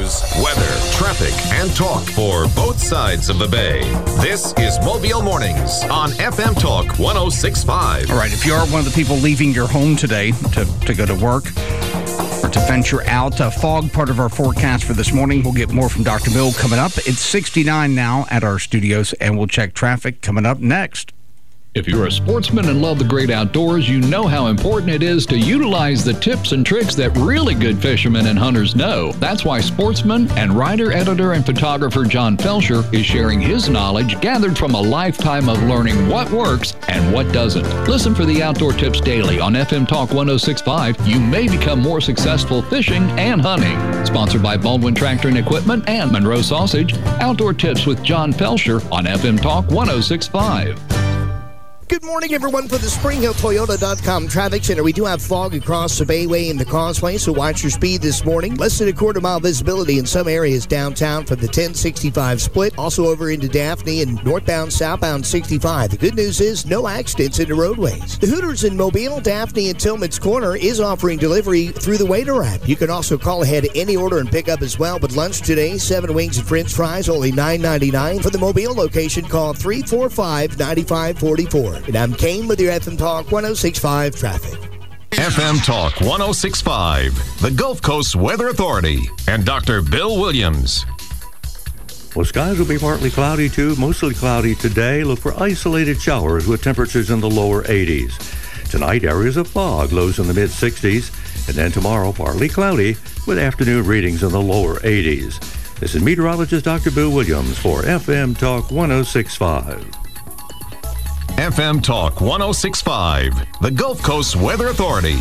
news, weather, traffic, and talk for both sides of the bay. This is Mobile Mornings on FM Talk 106.5. All right, if you are one of the people leaving your home today to go to work or to venture out, fog part of our forecast for this morning. We'll get more from Dr. Bill coming up. It's 69 now at our studios, and we'll check traffic coming up next. If you're a sportsman and love the great outdoors, you know how important it is to utilize the tips and tricks that really good fishermen and hunters know. That's why sportsman and writer, editor, and photographer John Felsher is sharing his knowledge gathered from a lifetime of learning what works and what doesn't. Listen for the Outdoor Tips Daily on FM Talk 106.5. You may become more successful fishing and hunting. Sponsored by Baldwin Tractor and Equipment and Monroe Sausage. Outdoor Tips with John Felsher on FM Talk 106.5. Good morning, everyone, for the SpringHillToyota.com Traffic Center. We do have fog across the Bayway and the Causeway, so watch your speed this morning. Less than a quarter-mile visibility in some areas downtown from the 1065 split. Also over into Daphne and northbound, southbound 65. The good news is no accidents in the roadways. The Hooters in Mobile, Daphne, and Tillman's Corner is offering delivery through the Waiter app. You can also call ahead any order and pick up as well. But lunch today, 7 wings and french fries, only $9.99. For the Mobile location, call 345-9544. And I'm Kane with your FM Talk 106.5 traffic. FM Talk 106.5, the Gulf Coast Weather Authority, and Dr. Bill Williams. Well, skies will be partly cloudy, too. Mostly cloudy today. Look for isolated showers with temperatures in the lower 80s. Tonight, areas of fog, lows in the mid-60s. And then tomorrow, partly cloudy with afternoon readings in the lower 80s. This is meteorologist Dr. Bill Williams for FM Talk 106.5. FM Talk 106.5, the Gulf Coast Weather Authority.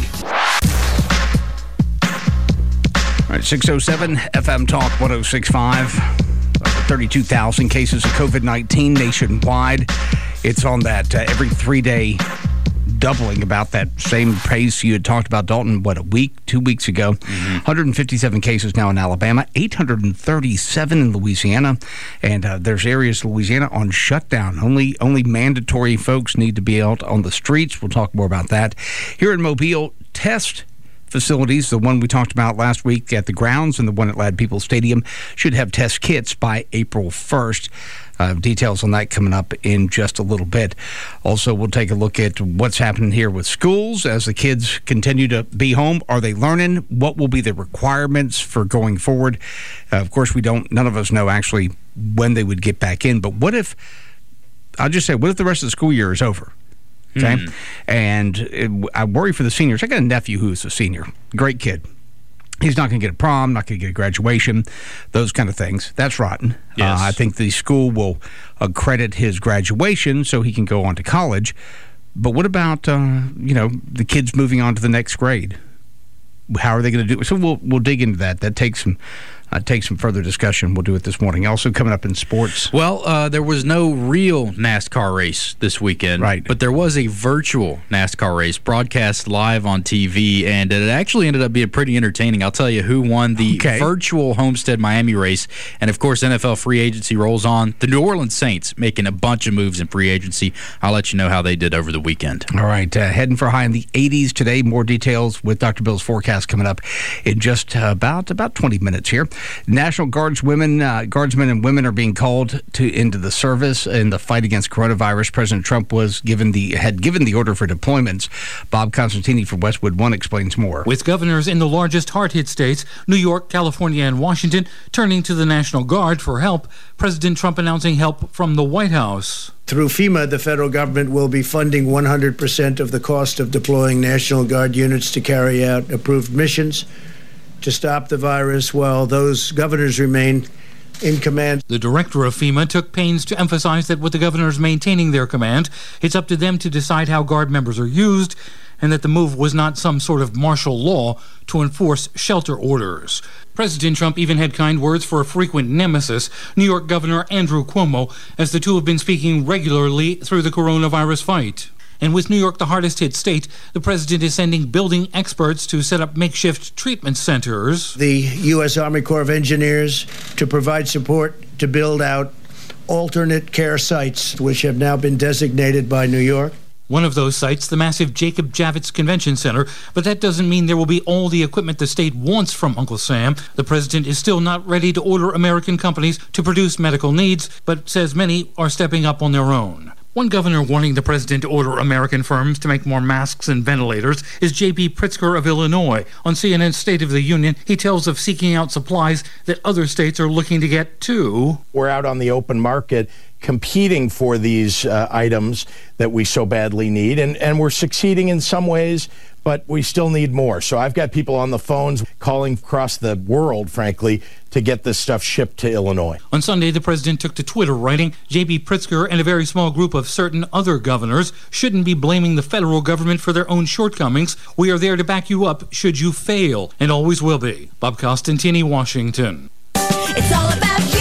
All right, 607 FM Talk 106.5. 32,000 cases of COVID-19 nationwide. It's on that every 3-day doubling, about that same pace you had talked about, Dalton, 2 weeks ago. 157 cases now in Alabama, 837 in Louisiana, and there's areas of Louisiana on shutdown. Only mandatory folks need to be out on the streets. We'll talk more about that. Here in Mobile, test facilities, the one we talked about last week at the grounds and the one at Ladd Peoples Stadium, should have test kits by April 1st. Details on that coming up in just a little bit. Also, we'll take a look at what's happening here with schools as the kids continue to be home. Are they learning? What will be the requirements for going forward? Of course, none of us know actually when they would get back in, but what if the rest of the school year is over? Okay. And I worry for the seniors. I got a nephew who's a senior. Great kid. He's not going to get a prom, not going to get a graduation, those kind of things. That's rotten. Yes. I think the school will accredit his graduation so he can go on to college. But what about, the kids moving on to the next grade? How are they going to do it? So we'll dig into that. That takes some further discussion. We'll do it this morning. Also coming up in sports. Well, there was no real NASCAR race this weekend. Right. But there was a virtual NASCAR race broadcast live on TV, and it actually ended up being pretty entertaining. I'll tell you who won the virtual Homestead Miami race. And, of course, NFL free agency rolls on. The New Orleans Saints making a bunch of moves in free agency. I'll let you know how they did over the weekend. All right. Heading for high in the 80s today. More details with Dr. Bill's forecast coming up in just about 20 minutes here. National Guardsmen and women are being called into the service in the fight against coronavirus. President Trump had given the order for deployments. Bob Constantini from Westwood One explains more. With governors in the largest hard-hit states, New York, California, and Washington, turning to the National Guard for help, President Trump announcing help from the White House. Through FEMA, the federal government will be funding 100% of the cost of deploying National Guard units to carry out approved missions to stop the virus while those governors remain in command. The director of FEMA took pains to emphasize that with the governors maintaining their command, it's up to them to decide how Guard members are used, and that the move was not some sort of martial law to enforce shelter orders. President Trump even had kind words for a frequent nemesis, New York Governor Andrew Cuomo, as the two have been speaking regularly through the coronavirus fight. And with New York the hardest hit state, the president is sending building experts to set up makeshift treatment centers. The U.S. Army Corps of Engineers to provide support to build out alternate care sites, which have now been designated by New York. One of those sites, the massive Jacob Javits Convention Center, but that doesn't mean there will be all the equipment the state wants from Uncle Sam. The president is still not ready to order American companies to produce medical needs, but says many are stepping up on their own. One governor wanting the president to order American firms to make more masks and ventilators is J.B. Pritzker of Illinois. On CNN's State of the Union, he tells of seeking out supplies that other states are looking to get too. We're out on the open market competing for these items that we so badly need, and we're succeeding in some ways, but we still need more. So I've got people on the phones calling across the world, frankly, to get this stuff shipped to Illinois. On Sunday, the president took to Twitter, writing, J.B. Pritzker and a very small group of certain other governors shouldn't be blaming the federal government for their own shortcomings. We are there to back you up should you fail, and always will be. Bob Costantini, Washington. It's all about you.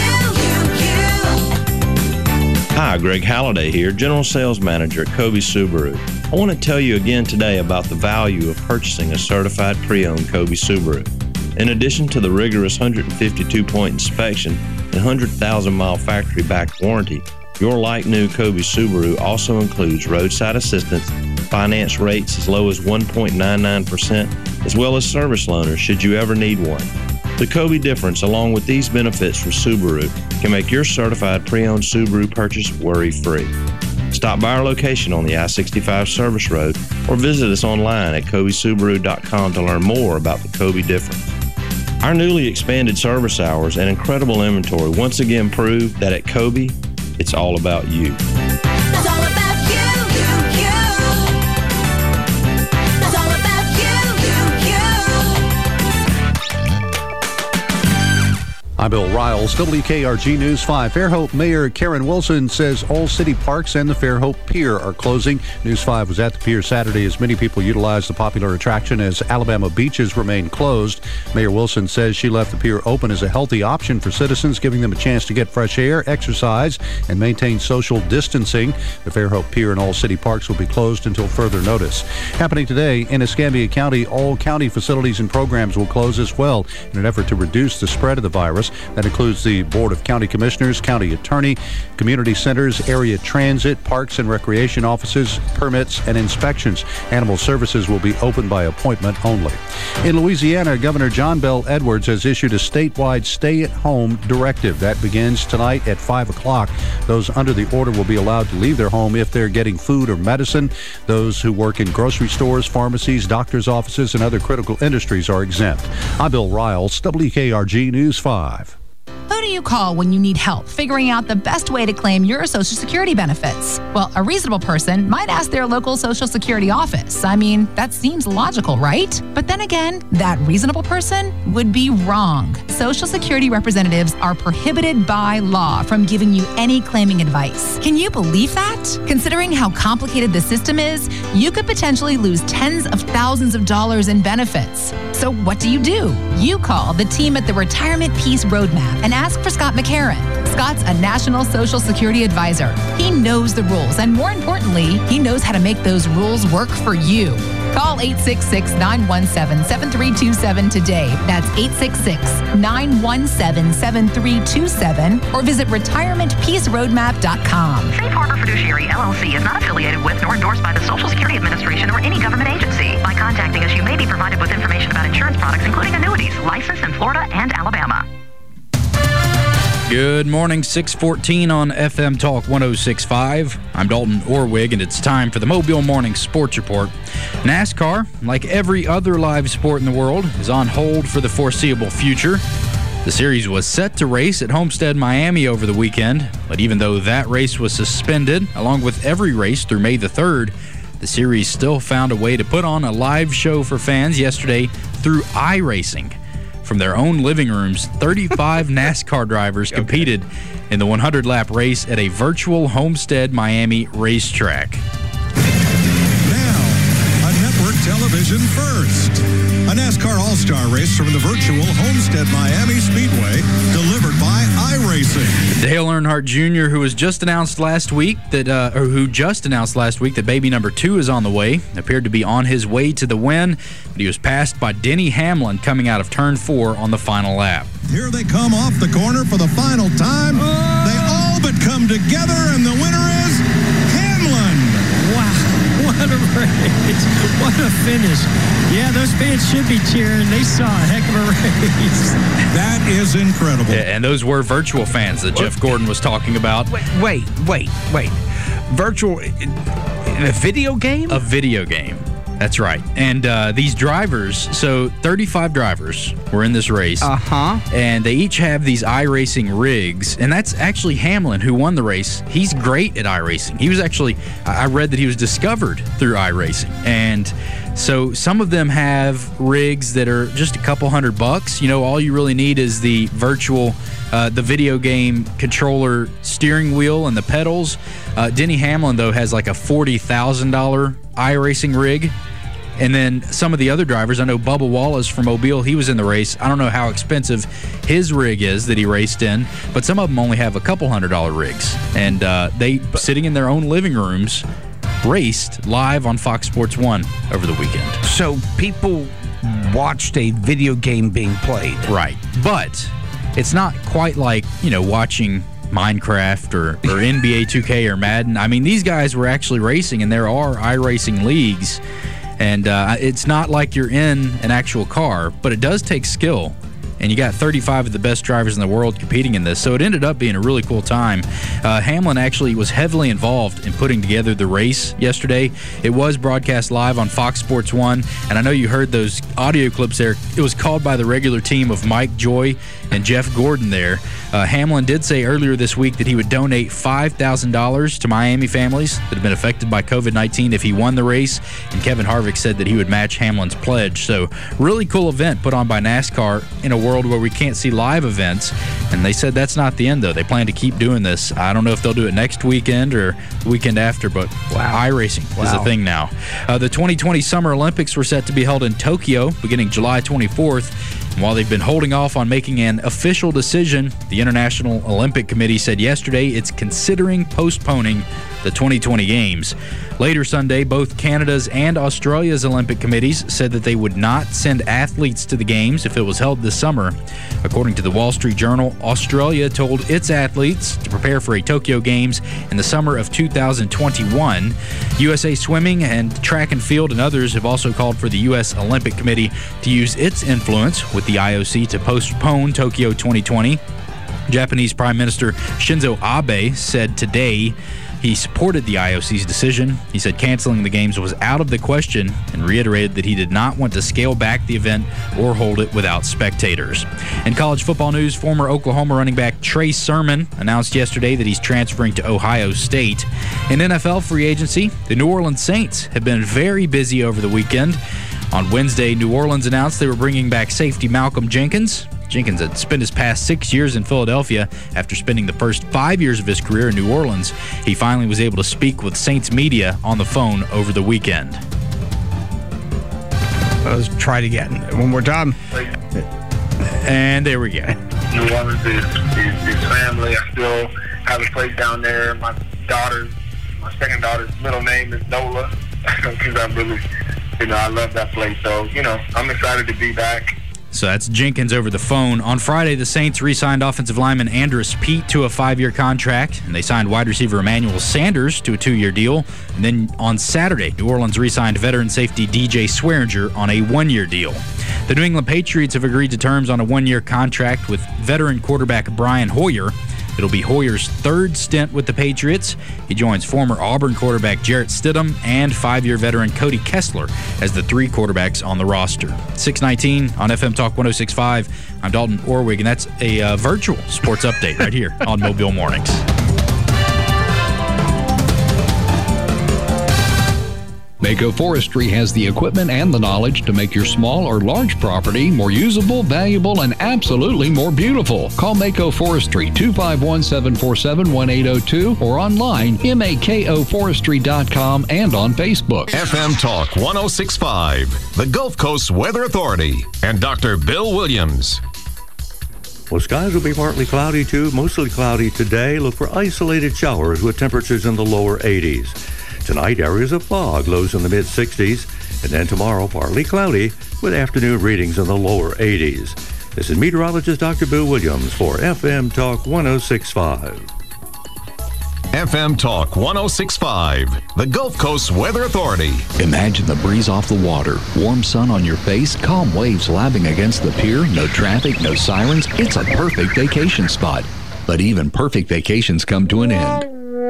Hi, Greg Halliday here, General Sales Manager at Kobe Subaru. I want to tell you again today about the value of purchasing a certified pre-owned Kobe Subaru. In addition to the rigorous 152-point inspection and 100,000-mile factory-backed warranty, your like-new Kobe Subaru also includes roadside assistance, finance rates as low as 1.99%, as well as service loaners should you ever need one. The Kobe difference, along with these benefits from Subaru, can make your certified pre-owned Subaru purchase worry-free. Stop by our location on the I-65 Service Road or visit us online at KobeSubaru.com to learn more about the Kobe difference. Our newly expanded service hours and incredible inventory once again prove that at Kobe, it's all about you. It's all about you. It's all about you. I'm Bill Riles, WKRG News 5. Fairhope Mayor Karen Wilson says all city parks and the Fairhope Pier are closing. News 5 was at the pier Saturday as many people utilized the popular attraction as Alabama beaches remain closed. Mayor Wilson says she left the pier open as a healthy option for citizens, giving them a chance to get fresh air, exercise, and maintain social distancing. The Fairhope Pier and all city parks will be closed until further notice. Happening today in Escambia County, all county facilities and programs will close as well in an effort to reduce the spread of the virus. That includes the Board of County Commissioners, County Attorney, community centers, area transit, parks and recreation offices, permits, and inspections. Animal services will be open by appointment only. In Louisiana, Governor John Bel Edwards has issued a statewide stay-at-home directive. That begins tonight at 5 o'clock. Those under the order will be allowed to leave their home if they're getting food or medicine. Those who work in grocery stores, pharmacies, doctors' offices, and other critical industries are exempt. I'm Bill Riles, WKRG News 5. Who do you call when you need help figuring out the best way to claim your Social Security benefits? Well, a reasonable person might ask their local Social Security office. I mean, that seems logical, right? But then again, that reasonable person would be wrong. Social Security representatives are prohibited by law from giving you any claiming advice. Can you believe that? Considering how complicated the system is, you could potentially lose tens of thousands of dollars in benefits. So what do? You call the team at the Retirement Peace Roadmap and ask for Scott McCarran. Scott's a national Social Security advisor. He knows the rules, and more importantly, he knows how to make those rules work for you. Call 866-917-7327 today. That's 866-917-7327, or visit retirementpeaceroadmap.com. Safe Harbor Fiduciary LLC is not affiliated with nor endorsed by the Social Security Administration or any government agency. By contacting us, you may be provided with information about insurance products, including annuities, licensed in Florida and Alabama. Good morning, 6:14 on FM Talk 106.5. I'm Dalton Orwig, and it's time for the Mobile Morning Sports Report. NASCAR, like every other live sport in the world, is on hold for the foreseeable future. The series was set to race at Homestead, Miami over the weekend, but even though that race was suspended, along with every race through May the 3rd, the series still found a way to put on a live show for fans yesterday through iRacing. From their own living rooms, 35 NASCAR drivers competed in the 100-lap race at a virtual Homestead Miami racetrack. Now, a network television first. A NASCAR All-Star race from the virtual Homestead Miami Speedway, delivered by iRacing. Dale Earnhardt Jr., who just announced last week that baby number 2 is on the way, appeared to be on his way to the win, but he was passed by Denny Hamlin coming out of turn 4 on the final lap. Here they come off the corner for the final time. They all but come together, and the winner is Hamlin. Wow. What a race. What a finish. Yeah, those fans should be cheering. They saw a heck of a race. That is incredible. Yeah, and those were virtual fans that Jeff Gordon was talking about. Wait. Virtual, in a video game? A video game. That's right. And these drivers, so 35 drivers were in this race. Uh-huh. And they each have these iRacing rigs. And that's actually Hamlin who won the race. He's great at iRacing. He was actually, I read that he was discovered through iRacing. And so some of them have rigs that are just a couple $100. You know, all you really need is the virtual, the video game controller steering wheel and the pedals. Denny Hamlin, though, has like a $40,000 iRacing rig. And then some of the other drivers, I know Bubba Wallace from Mobile, he was in the race. I don't know how expensive his rig is that he raced in, but some of them only have a couple $100 rigs. And they, sitting in their own living rooms, raced live on Fox Sports 1 over the weekend. So people watched a video game being played. Right. But it's not quite like, you know, watching Minecraft or NBA 2K or Madden. I mean, these guys were actually racing, and there are iRacing leagues. And it's not like you're in an actual car, but it does take skill. And you got 35 of the best drivers in the world competing in this. So it ended up being a really cool time. Hamlin actually was heavily involved in putting together the race yesterday. It was broadcast live on Fox Sports 1. And I know you heard those audio clips there. It was called by the regular team of Mike Joy and Jeff Gordon there. Hamlin did say earlier this week that he would donate $5,000 to Miami families that have been affected by COVID-19 if he won the race. And Kevin Harvick said that he would match Hamlin's pledge. So really cool event put on by NASCAR in a world where we can't see live events. And they said that's not the end, though. They plan to keep doing this. I don't know if they'll do it next weekend or the weekend after, but iRacing is a thing now. The 2020 Summer Olympics were set to be held in Tokyo beginning July 24th. And while they've been holding off on making an official decision, the International Olympic Committee said yesterday it's considering postponing the 2020 Games. Later Sunday, both Canada's and Australia's Olympic committees said that they would not send athletes to the Games if it was held this summer. According to the Wall Street Journal, Australia told its athletes to prepare for a Tokyo Games in the summer of 2021. USA Swimming and Track and Field and others have also called for the U.S. Olympic Committee to use its influence with the IOC to postpone Tokyo 2020. Japanese Prime Minister Shinzo Abe said today he supported the IOC's decision. He said canceling the games was out of the question and reiterated that he did not want to scale back the event or hold it without spectators. In college football news, former Oklahoma running back Trey Sermon announced yesterday that he's transferring to Ohio State. In NFL free agency, the New Orleans Saints have been very busy over the weekend. On Wednesday, New Orleans announced they were bringing back safety Malcolm Jenkins. Jenkins had spent his past 6 years in Philadelphia after spending the first 5 years of his career in New Orleans. He finally was able to speak with Saints media on the phone over the weekend. Let's try it again. One more time. And there we go. New Orleans is family. I still have a place down there. My second daughter's middle name is Nola because I'm really, I love that place. So, I'm excited to be back. So that's Jenkins over the phone. On Friday, the Saints re-signed offensive lineman Andrus Peat to a 5-year contract, and they signed wide receiver Emmanuel Sanders to a 2-year deal. And then on Saturday, New Orleans re-signed veteran safety DJ Swearinger on a 1-year deal. The New England Patriots have agreed to terms on a 1-year contract with veteran quarterback Brian Hoyer. It'll be Hoyer's third stint with the Patriots. He joins former Auburn quarterback Jarrett Stidham and 5-year veteran Cody Kessler as the 3 quarterbacks on the roster. 6:19 on FM Talk 106.5. I'm Dalton Orwig, and that's a virtual sports update right here on Mobile Mornings. Mako Forestry has the equipment and the knowledge to make your small or large property more usable, valuable, and absolutely more beautiful. Call Mako Forestry 251-747-1802 or online makoforestry.com and on Facebook. FM Talk 106.5, the Gulf Coast Weather Authority, and Dr. Bill Williams. Well, skies will be partly cloudy too, mostly cloudy today. Look for isolated showers with temperatures in the lower 80s. Tonight, areas of fog, lows in the mid-60s, and then tomorrow, partly cloudy with afternoon readings in the lower 80s. This is meteorologist Dr. Bill Williams for FM Talk 106.5. FM Talk 106.5, the Gulf Coast Weather Authority. Imagine the breeze off the water, warm sun on your face, calm waves lapping against the pier, no traffic, no sirens. It's a perfect vacation spot. But even perfect vacations come to an end.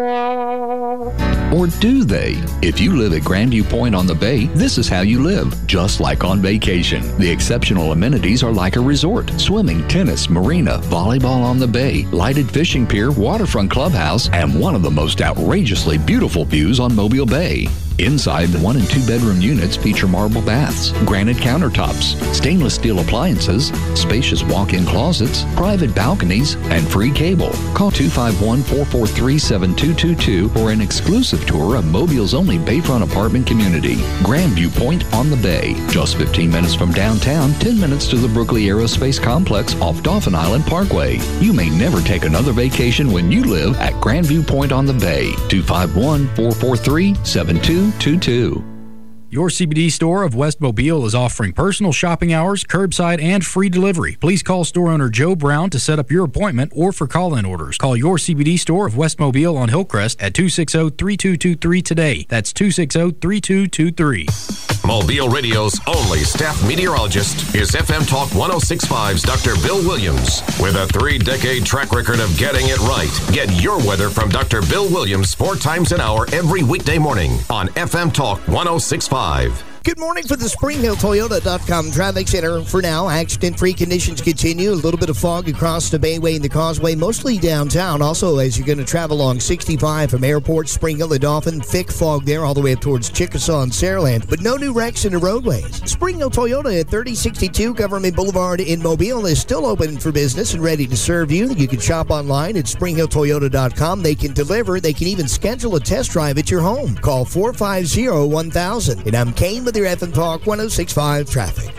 Or do they? If you live at Grandview Point on the Bay, this is how you live, just like on vacation. The exceptional amenities are like a resort. Swimming, tennis, marina, volleyball on the bay, lighted fishing pier, waterfront clubhouse, and one of the most outrageously beautiful views on Mobile Bay. Inside, the 1 and 2 bedroom units feature marble baths, granite countertops, stainless steel appliances, spacious walk-in closets, private balconies, and free cable. Call 251-443-7222 for an exclusive tour of Mobile's only bayfront apartment community, Grandview Point on the Bay. Just 15 minutes from downtown, 10 minutes to the Brookley Aerospace Complex off Dauphin Island Parkway. You may never take another vacation when you live at Grandview Point on the Bay. 251-443-7222. Your CBD store of West Mobile is offering personal shopping hours, curbside, and free delivery. Please call store owner Joe Brown to set up your appointment or for call-in orders. Call your CBD store of West Mobile on Hillcrest at 260-3223 today. That's 260-3223. Mobile Radio's only staff meteorologist is FM Talk 106.5's Dr. Bill Williams. With a 3-decade track record of getting it right. Get your weather from Dr. Bill Williams 4 times an hour every weekday morning on FM Talk 106.5. Good morning for the SpringHillToyota.com Traffic Center. For now, accident-free conditions continue. A little bit of fog across the Bayway and the Causeway, mostly downtown. Also, as you're going to travel along 65 from Airport, Spring Hill, and Dauphin, thick fog there all the way up towards Chickasaw and Saraland. But no new wrecks in the roadways. Spring Hill Toyota at 3062 Government Boulevard in Mobile is still open for business and ready to serve you. You can shop online at SpringHillToyota.com. They can deliver. They can even schedule a test drive at your home. Call 450-1000. And I'm Kane with your FM Talk 106.5 traffic.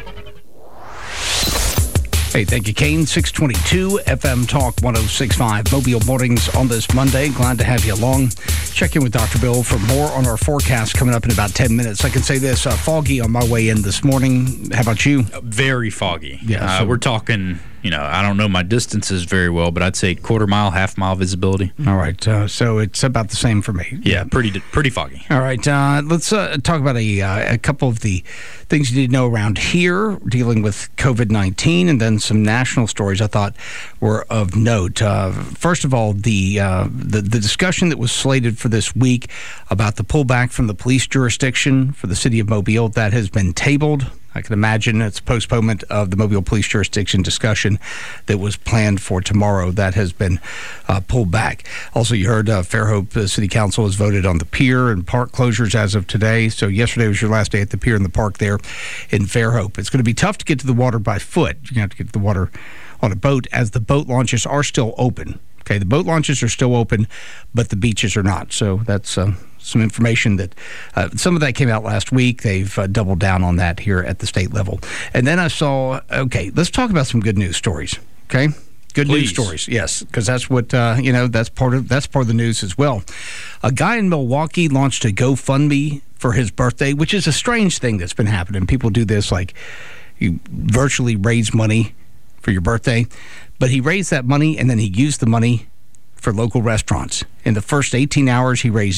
Hey, thank you, Kane. 622 FM Talk 106.5 Mobile Mornings on this Monday. Glad to have you along. Check in with Dr. Bill for more on our forecast coming up in about 10 minutes. I can say this, foggy on my way in this morning. How about you? Very foggy. Yeah, we're talking, I don't know my distances very well, but I'd say quarter mile, half mile visibility. All right. So it's about the same for me. Yeah, pretty foggy. All right. Let's talk about a couple of the things you need to know around here dealing with COVID-19 and then some national stories I thought were of note. First of all, the discussion that was slated for this week about the pullback from the police jurisdiction for the city of Mobile, that has been tabled. I can imagine it's postponement of the Mobile Police Jurisdiction discussion that was planned for tomorrow. That has been pulled back. Also, you heard Fairhope City Council has voted on the pier and park closures as of today. So yesterday was your last day at the pier and the park there in Fairhope. It's going to be tough to get to the water by foot. You're going to have to get to the water on a boat, as the boat launches are still open. Okay, the boat launches are still open, but the beaches are not. So that's some information that some of that came out last week. They've doubled down on that here at the state level. And then I saw, okay, let's talk about some good news stories. Okay, good news stories. Yes, because that's what that's part of the news as well. A guy in Milwaukee launched a GoFundMe for his birthday, which is a strange thing that's been happening. People do this, like you virtually raise money for your birthday, but he raised that money and then he used the money for local restaurants. In the first 18 hours, he raised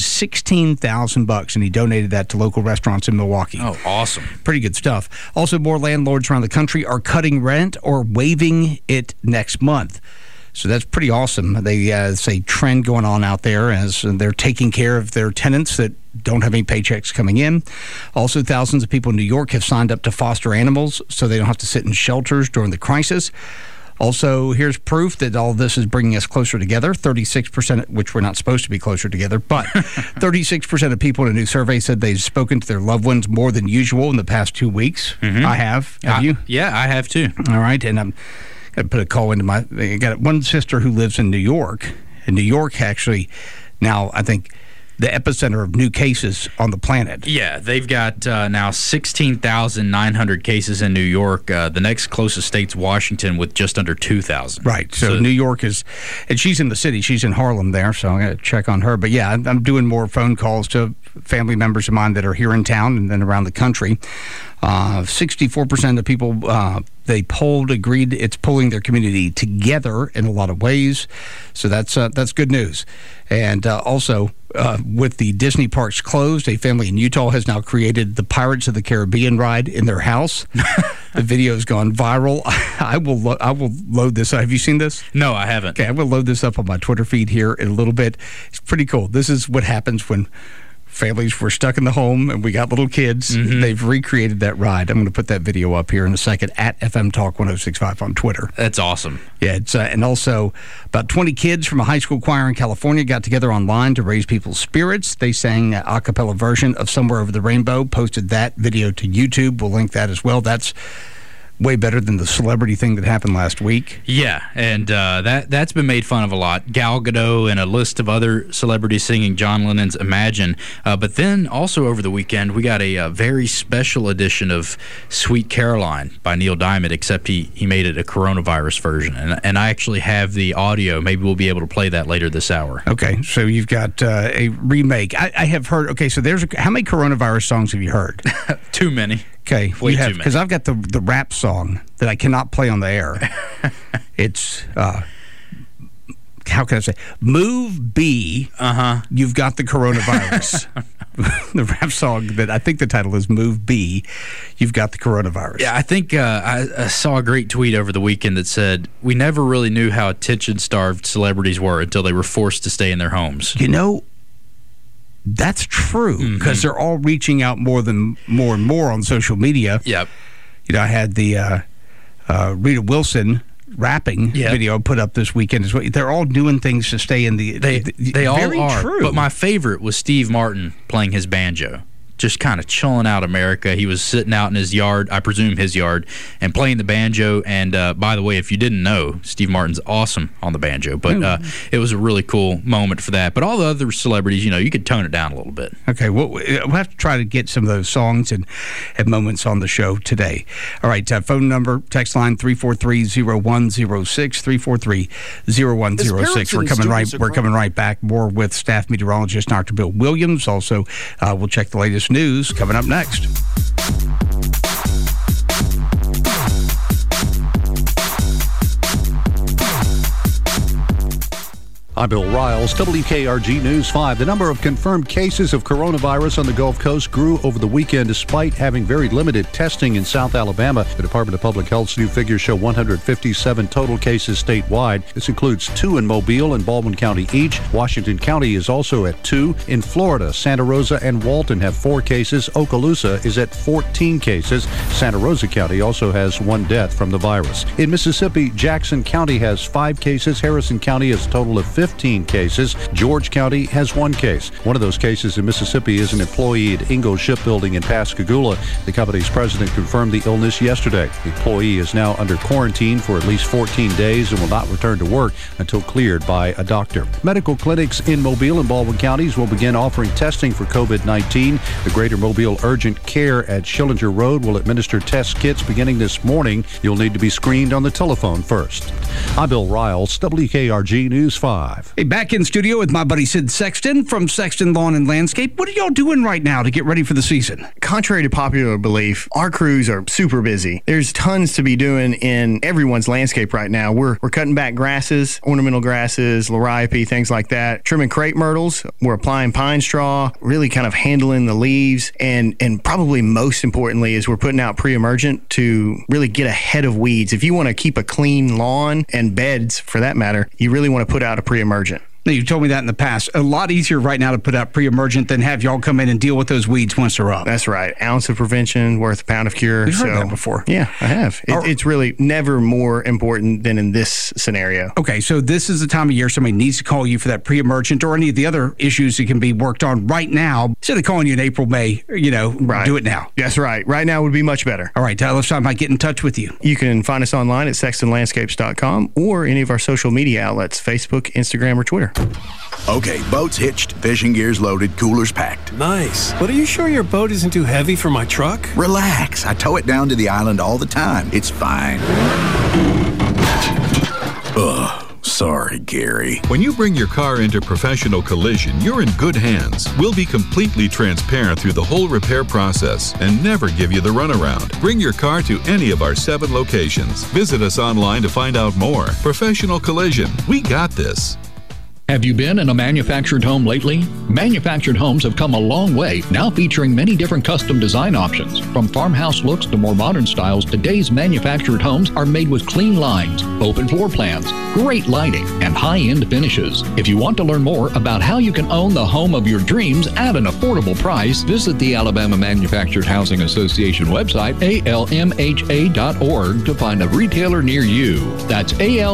$16,000 and he donated that to local restaurants in Milwaukee. Oh, awesome. Pretty good stuff. Also, more landlords around the country are cutting rent or waiving it next month. So that's pretty awesome. It's a trend going on out there as they're taking care of their tenants that don't have any paychecks coming in. Also, thousands of people in New York have signed up to foster animals so they don't have to sit in shelters during the crisis. Also, here's proof that all of this is bringing us closer together. 36%, which we're not supposed to be closer together, but 36% of people in a new survey said they've spoken to their loved ones more than usual in the past 2 weeks. Mm-hmm. I have. Have you? Yeah, I have too. All right, and I'm going to put a call into I got one sister who lives in New York. In New York, actually, now I think the epicenter of new cases on the planet. Yeah, they've got now 16,900 cases in New York. The next closest state's Washington with just under 2,000. Right, so New York is, and she's in the city. She's in Harlem there, so I'm going to check on her. But yeah, I'm doing more phone calls to family members of mine that are here in town and then around the country. 64% of people they polled agreed it's pulling their community together in a lot of ways. So that's good news. And also, with the Disney parks closed, a family in Utah has now created the Pirates of the Caribbean ride in their house. The video's gone viral. I will load this. Have you seen this? No, I haven't. Okay, I will load this up on my Twitter feed here in a little bit. It's pretty cool. This is what happens when families were stuck in the home and we got little kids. Mm-hmm. They've recreated that ride. I'm going to put that video up here in a second at FM Talk 1065 on Twitter. That's awesome. Yeah, it's and also about 20 kids from a high school choir in California got together online to raise people's spirits. They sang an a cappella version of Somewhere Over the Rainbow, posted that video to YouTube. We'll link that as well. That's way better than the celebrity thing that happened last week. Yeah, and that's been made fun of a lot. Gal Gadot and a list of other celebrities singing John Lennon's Imagine. But then also over the weekend, we got a very special edition of Sweet Caroline by Neil Diamond, except he made it a coronavirus version. And I actually have the audio. Maybe we'll be able to play that later this hour. Okay, so you've got a remake. I have heard, okay, so how many coronavirus songs have you heard? Too many. Okay, way too many. Because I've got the rap song that I cannot play on the air. It's how can I say? Move B. You've got the coronavirus. The rap song that I think the title is Move B. You've got the coronavirus. Yeah, I think I saw a great tweet over the weekend that said we never really knew how attention-starved celebrities were until they were forced to stay in their homes. You know, that's true, because they're all reaching out more and more on social media. Yep. You know, I had the Rita Wilson rapping video put up this weekend as well. They're all doing things to stay in the... They all very are. True. But my favorite was Steve Martin playing his banjo. Just kind of chilling out America. He was sitting out in his yard, I presume his yard, and playing the banjo. And by the way, if you didn't know, Steve Martin's awesome on the banjo. But it was a really cool moment for that. But all the other celebrities, you could tone it down a little bit. Okay, well, we'll have to try to get some of those songs and moments on the show today. All right, phone number, text line 343-0106, 343-0106. We're coming right back. More with staff meteorologist Dr. Bill Williams. Also, we'll check the latest news coming up next. I'm Bill Riles, WKRG News 5. The number of confirmed cases of coronavirus on the Gulf Coast grew over the weekend despite having very limited testing in South Alabama. The Department of Public Health's new figures show 157 total cases statewide. This includes 2 in Mobile and Baldwin County each. Washington County is also at 2. In Florida, Santa Rosa and Walton have 4 cases. Okaloosa is at 14 cases. Santa Rosa County also has 1 death from the virus. In Mississippi, Jackson County has 5 cases. Harrison County has a total of 15 cases. George County has 1 case. One of those cases in Mississippi is an employee at Ingalls Shipbuilding in Pascagoula. The company's president confirmed the illness yesterday. The employee is now under quarantine for at least 14 days and will not return to work until cleared by a doctor. Medical clinics in Mobile and Baldwin counties will begin offering testing for COVID-19. The Greater Mobile Urgent Care at Schillinger Road will administer test kits beginning this morning. You'll need to be screened on the telephone first. I'm Bill Riles, WKRG News 5. Hey, back in studio with my buddy Sid Sexton from Sexton Lawn and Landscape. What are y'all doing right now to get ready for the season? Contrary to popular belief, our crews are super busy. There's tons to be doing in everyone's landscape right now. We're cutting back grasses, ornamental grasses, liriope, things like that. Trimming crepe myrtles. We're applying pine straw, really kind of handling the leaves. And probably most importantly is we're putting out pre-emergent to really get ahead of weeds. If you want to keep a clean lawn and beds, for that matter, you really want to put out a pre-emergent. Now, you've told me that in the past. A lot easier right now to put out pre-emergent than have y'all come in and deal with those weeds once they're up. That's right. Ounce of prevention worth a pound of cure. You've heard that before. Yeah, I have. It's really never more important than in this scenario. Okay, so this is the time of year somebody needs to call you for that pre-emergent or any of the other issues that can be worked on right now. Instead of calling you in April, May, do it now. That's right. Right now would be much better. All right, let's try to get in touch with you. You can find us online at sextonlandscapes.com or any of our social media outlets, Facebook, Instagram, or Twitter. Okay, boat's hitched, fishing gear's loaded, coolers packed. Nice. But are you sure your boat isn't too heavy for my truck? Relax. I tow it down to the island all the time. It's fine. Ugh, sorry. Gary. When you bring your car into Professional Collision, you're in good hands. We'll be completely transparent through the whole repair process and never give you the runaround. Bring your car to any of our 7 locations. Visit us online to find out more. Professional Collision. We got this. Have you been in a manufactured home lately? Manufactured homes have come a long way, now featuring many different custom design options. From farmhouse looks to more modern styles, today's manufactured homes are made with clean lines, open floor plans, great lighting, and high-end finishes. If you want to learn more about how you can own the home of your dreams at an affordable price, visit the Alabama Manufactured Housing Association website, almha.org, to find a retailer near you. That's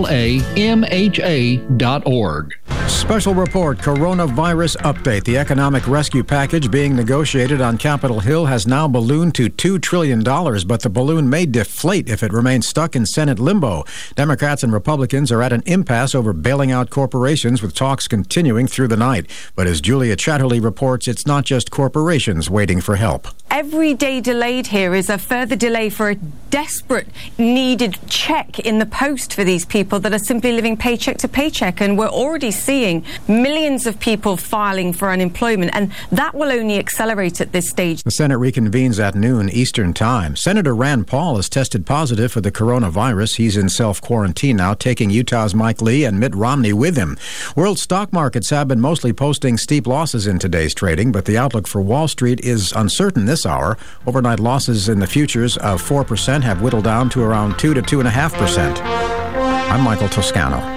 alamha.org. Special report, coronavirus update. The economic rescue package being negotiated on Capitol Hill has now ballooned to $2 trillion, but the balloon may deflate if it remains stuck in Senate limbo. Democrats and Republicans are at an impasse over bailing out corporations, with talks continuing through the night. But as Julia Chatterley reports, it's not just corporations waiting for help. Every day delayed here is a further delay for a desperate, needed check in the post for these people that are simply living paycheck to paycheck. And we're already seeing millions of people filing for unemployment, and that will only accelerate at this stage. The Senate reconvenes at noon Eastern Time. Senator Rand Paul has tested positive for the coronavirus. He's in self-quarantine now, taking Utah's Mike Lee and Mitt Romney with him. World stock markets have been mostly posting steep losses in today's trading, but the outlook for Wall Street is uncertain this hour. Overnight losses in the futures of 4% have whittled down to around 2 to 2.5%. I'm Michael Toscano.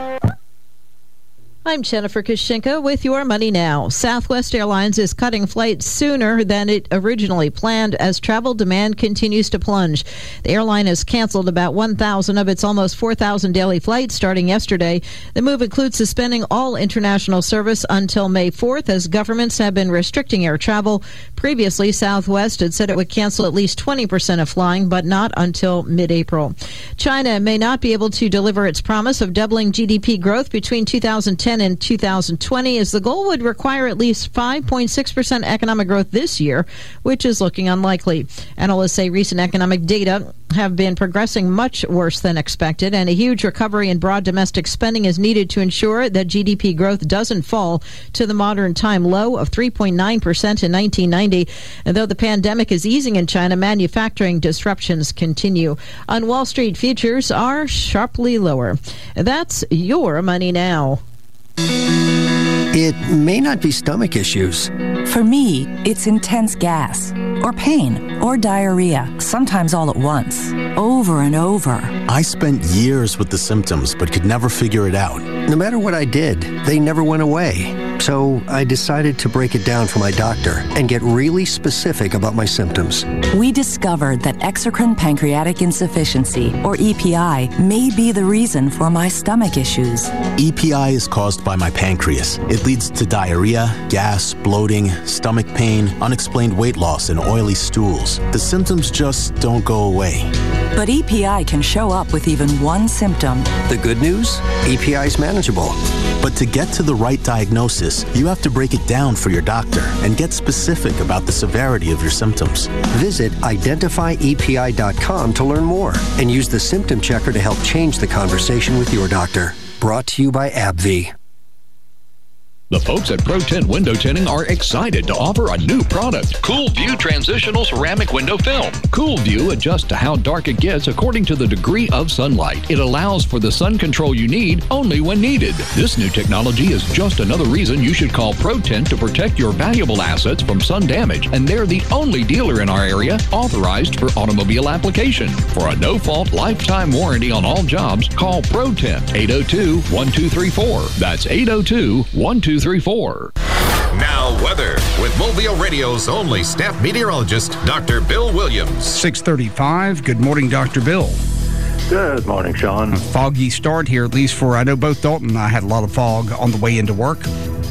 I'm Jennifer Kushinka with Your Money Now. Southwest Airlines is cutting flights sooner than it originally planned as travel demand continues to plunge. The airline has canceled about 1,000 of its almost 4,000 daily flights starting yesterday. The move includes suspending all international service until May 4th as governments have been restricting air travel. Previously, Southwest had said it would cancel at least 20% of flying, but not until mid-April. China may not be able to deliver its promise of doubling GDP growth between 2010 and 2020, as the goal would require at least 5.6% economic growth this year, which is looking unlikely. Analysts say recent economic data have been progressing much worse than expected, and a huge recovery in broad domestic spending is needed to ensure that GDP growth doesn't fall to the modern time low of 3.9% in 1990. And though the pandemic is easing in China, manufacturing disruptions continue. On Wall Street, futures are sharply lower. That's Your Money Now. It may not be stomach issues. For me, it's intense gas, or pain, or diarrhea, sometimes all at once, over and over. I spent years with the symptoms, but could never figure it out. No matter what I did, they never went away. So I decided to break it down for my doctor and get really specific about my symptoms. We discovered that exocrine pancreatic insufficiency, or EPI, may be the reason for my stomach issues. EPI is caused by my pancreas. It leads to diarrhea, gas, bloating, stomach pain, unexplained weight loss, and oily stools. The symptoms just don't go away. But EPI can show up with even one symptom. The good news? EPI is manageable. But to get to the right diagnosis, you have to break it down for your doctor and get specific about the severity of your symptoms. Visit identifyepi.com to learn more and use the symptom checker to help change the conversation with your doctor. Brought to you by AbbVie. The folks at Pro Tint Window Tinting are excited to offer a new product, Cool View Transitional Ceramic Window Film. Cool View adjusts to how dark it gets according to the degree of sunlight. It allows for the sun control you need only when needed. This new technology is just another reason you should call Pro Tint to protect your valuable assets from sun damage, and they're the only dealer in our area authorized for automobile application. For a no-fault lifetime warranty on all jobs, call Pro Tint 802-1234. That's 802-1234. Now, weather with Mobile Radio's only staff meteorologist, Dr. Bill Williams. 6:35. Good morning, Dr. Bill. Good morning, Sean. A foggy start here, at least for, I know both Dalton and I had a lot of fog on the way into work.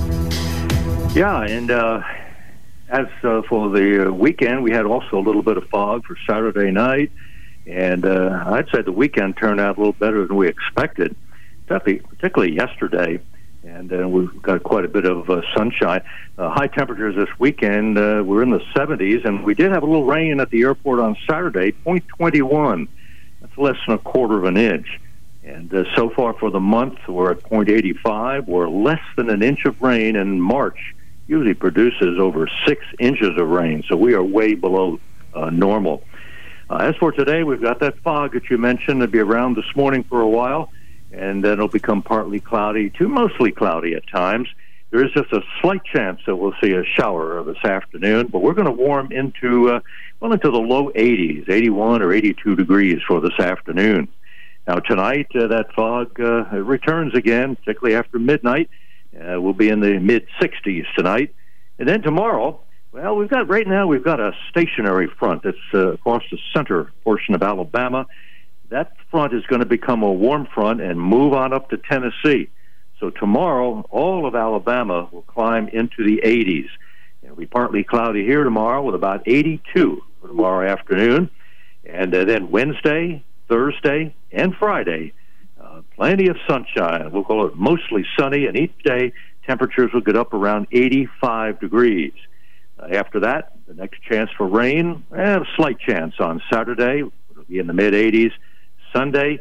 Yeah, and as for the weekend, we had also a little bit of fog for Saturday night, and I'd say the weekend turned out a little better than we expected, particularly yesterday. And we've got quite a bit of sunshine. High temperatures this weekend, we're in the 70s, and we did have a little rain at the airport on Saturday, 0.21. That's less than a quarter of an inch. And so far for the month, we're at 0.85. We're less than an inch of rain, and March usually produces over 6 inches of rain, so we are way below normal. As for today, we've got that fog that you mentioned. It'll be around this morning for a while, and then it'll become partly cloudy to mostly cloudy at times. There is just a slight chance that we'll see a shower this afternoon, but we're going to warm into the low 80s, 81 or 82 degrees for this afternoon. Now, tonight, that fog returns again, particularly after midnight. We'll be in the mid-60s tonight. And then tomorrow, well, we've got a stationary front that's across the center portion of Alabama. That front is going to become a warm front and move on up to Tennessee. So tomorrow, all of Alabama will climb into the 80s. It'll be partly cloudy here tomorrow with about 82 for tomorrow afternoon. And then Wednesday, Thursday, and Friday, plenty of sunshine. We'll call it mostly sunny, and each day temperatures will get up around 85 degrees. After that, the next chance for rain, a slight chance on Saturday. It'll be in the mid-80s. Sunday,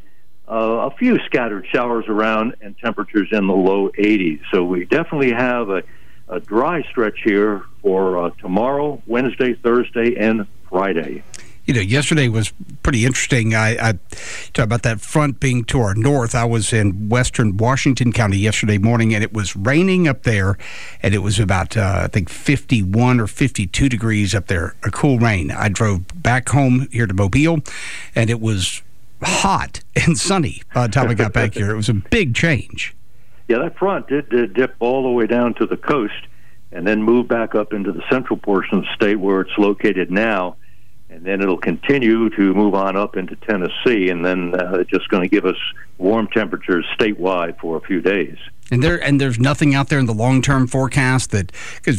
a few scattered showers around, and temperatures in the low 80s. So we definitely have a dry stretch here for tomorrow, Wednesday, Thursday, and Friday. You know, yesterday was pretty interesting. I talked about that front being to our north. I was in western Washington County yesterday morning, and it was raining up there, and it was about, I think, 51 or 52 degrees up there, a cool rain. I drove back home here to Mobile, and it was hot and sunny by the time I got back here. It was a big change. Yeah, that front did dip all the way down to the coast and then move back up into the central portion of the state where it's located now. And then it'll continue to move on up into Tennessee, and then it's just going to give us warm temperatures statewide for a few days. And there's nothing out there in the long-term forecast that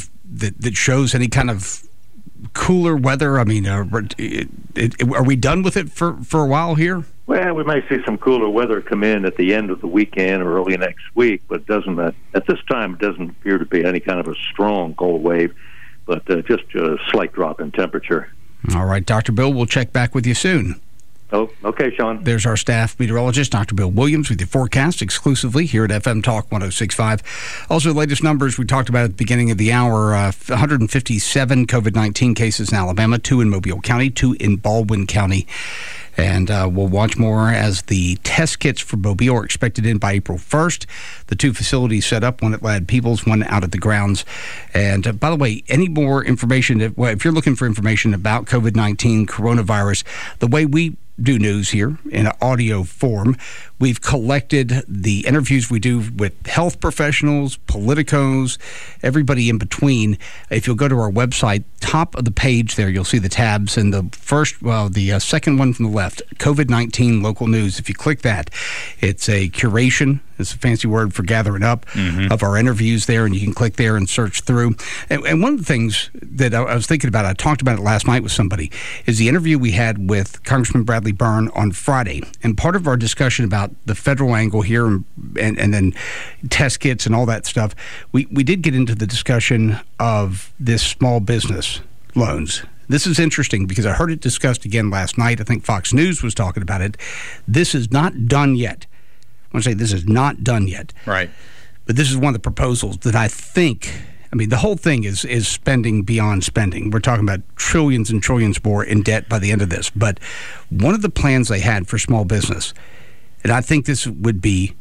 shows any kind of cooler weather. I mean, are we done with it for a while here? Well, we may see some cooler weather come in at the end of the weekend or early next week, but at this time it doesn't appear to be any kind of a strong cold wave, but just a slight drop in temperature. All right, Dr. Bill, we'll check back with you soon. Oh, okay, Sean. There's our staff meteorologist, Dr. Bill Williams, with your forecast exclusively here at FM Talk 106.5. Also, the latest numbers we talked about at the beginning of the hour, 157 COVID-19 cases in Alabama, 2 in Mobile County, 2 in Baldwin County. And we'll watch more as the test kits for Mobile are expected in by April 1st. The 2 facilities set up, one at Ladd Peebles, one out at the grounds. And by the way, any more information, if you're looking for information about COVID-19 coronavirus, the way we do news here in an audio form, we've collected the interviews we do with health professionals, politicos, everybody in between. If you'll go to our website, top of the page there, you'll see the tabs, and the second one from the left, COVID-19 local news. If you click that, it's a curation. It's a fancy word for gathering up of our interviews there, and you can click there and search through. And one of the things that I was thinking about, I talked about it last night with somebody, is the interview we had with Congressman Bradley Byrne on Friday. And part of our discussion about the federal angle here and then test kits and all that stuff, we did get into the discussion of this small business loans. This is interesting because I heard it discussed again last night. I think Fox News was talking about it. This is not done yet. I want to say this is not done yet. Right. But this is one of the proposals that I think, I mean, the whole thing is spending beyond spending. We're talking about trillions and trillions more in debt by the end of this. But one of the plans they had for small business, and I think this would be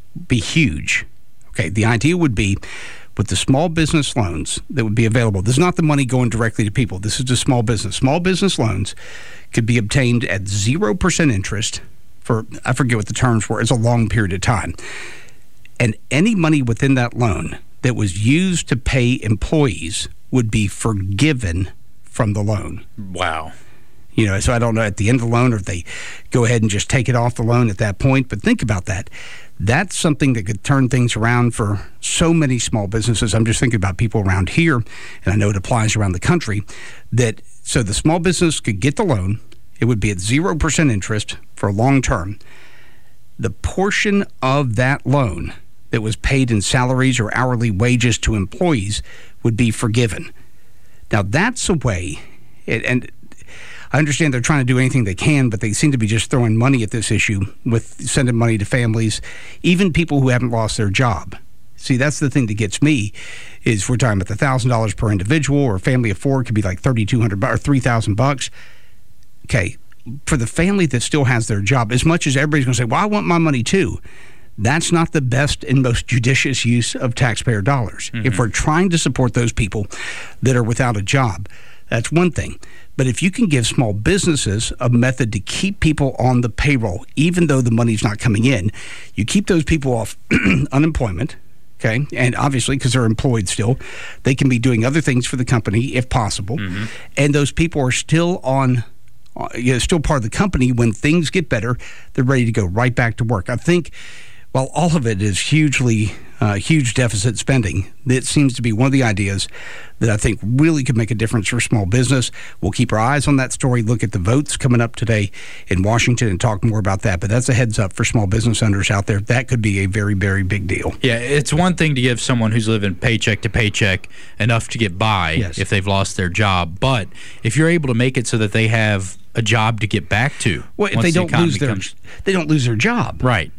huge. Okay, the idea would be with the small business loans that would be available. This is not the money going directly to people. This is just small business. Small business loans could be obtained at 0% interest for, I forget what the terms were, it's a long period of time. And any money within that loan that was used to pay employees would be forgiven from the loan. Wow. You know, so I don't know at the end of the loan or if they go ahead and just take it off the loan at that point. But think about that. That's something that could turn things around for so many small businesses. I'm just thinking about people around here, and I know it applies around the country, that so the small business could get the loan. It would be at 0% interest for a long term. The portion of that loan that was paid in salaries or hourly wages to employees would be forgiven. Now, that's a way, and I understand they're trying to do anything they can, but they seem to be just throwing money at this issue with sending money to families, even people who haven't lost their job. See, that's the thing that gets me, is we're talking about the $1,000 per individual, or a family of four could be like $3,200 or $3,000. Okay, for the family that still has their job, as much as everybody's going to say, well, I want my money too, that's not the best and most judicious use of taxpayer dollars. Mm-hmm. If we're trying to support those people that are without a job, that's one thing. But if you can give small businesses a method to keep people on the payroll, even though the money's not coming in, you keep those people off unemployment, okay? And obviously, because they're employed still, they can be doing other things for the company if possible. Mm-hmm. And those people are still still part of the company. When things get better, they're ready to go right back to work. I think, while all of it is huge deficit spending, it seems to be one of the ideas that I think really could make a difference for small business. We'll keep our eyes on that story, look at the votes coming up today in Washington, and talk more about that. But that's a heads up for small business owners out there. That could be a very, very big deal. Yeah, it's one thing to give someone who's living paycheck to paycheck enough to get by if they've lost their job. But if you're able to make it so that they have a job to get back to, well, if they don't lose their job, right?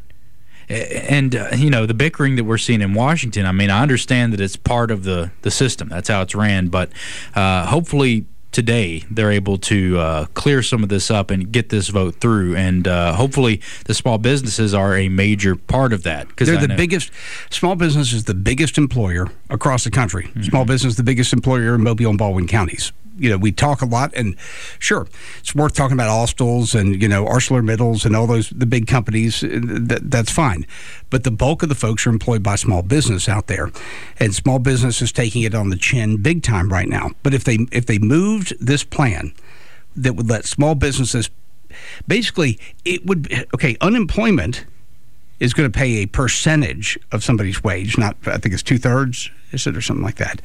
And, the bickering that we're seeing in Washington, I mean, I understand that it's part of the system. That's how it's ran. But hopefully today they're able to clear some of this up and get this vote through. And hopefully the small businesses are a major part of that. They're the biggest. Small business is the biggest employer across the country. Mm-hmm. Small business is the biggest employer in Mobile and Baldwin counties. We talk a lot, and sure, it's worth talking about Allstalls and, ArcelorMittals and all the big companies. That's fine. But the bulk of the folks are employed by small business out there, and small business is taking it on the chin big time right now. But if they moved this plan that would let small businesses, basically, it would, unemployment is going to pay a percentage of somebody's wage, not, I think it's 2/3, is it, or something like that.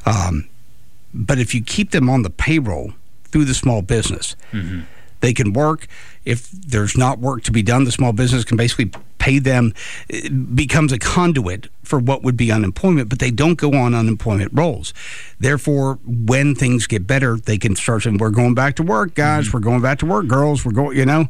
But if you keep them on the payroll through the small business, mm-hmm. they can work. If there's not work to be done, the small business can basically pay them. It becomes a conduit for what would be unemployment, but they don't go on unemployment rolls. Therefore, when things get better, they can start saying, we're going back to work, guys. Mm-hmm. We're going back to work, girls. We're going,